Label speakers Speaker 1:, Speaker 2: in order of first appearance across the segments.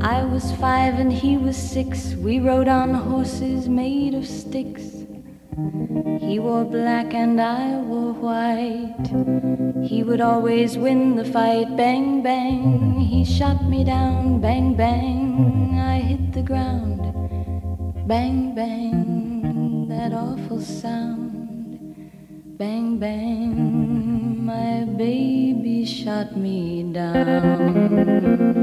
Speaker 1: I was 5 and he was 6. We rode on horses made of sticks. He wore black and I wore white. He would always win the fight. Bang, bang, he shot me down. Bang, bang, I hit the ground. Bang, bang, that awful sound. Bang, bang, my baby shot me down.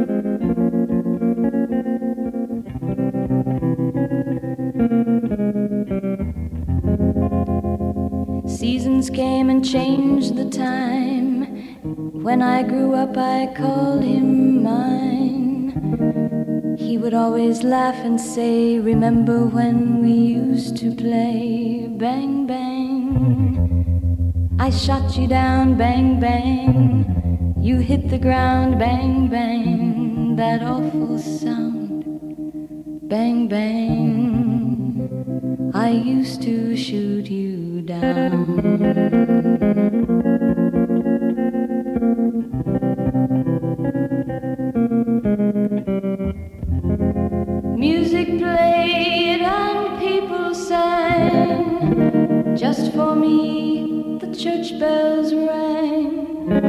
Speaker 1: Seasons came and changed the time. When I grew up I called him mine. He would always laugh and say, remember when we used to play? Bang, bang, I shot you down. Bang, bang, you hit the ground. Bang, bang, that awful sound. Bang, bang, I used to shoot you down. Music played and people sang. Just for me the church bells rang.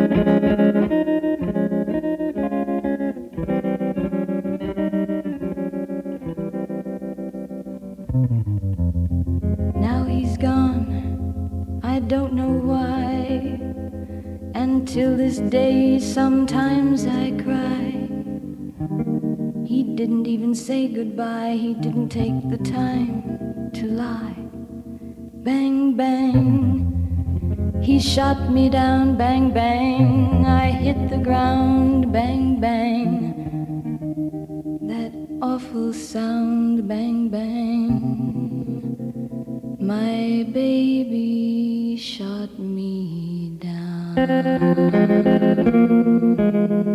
Speaker 1: Now he's gone, I don't know why. And till this day sometimes I cry. He didn't even say goodbye. He didn't take the time to lie. Bang, bang, he shot me down. Bang, bang, I hit the ground. Bang, bang, that awful sound. Bang, bang, my baby shot me down.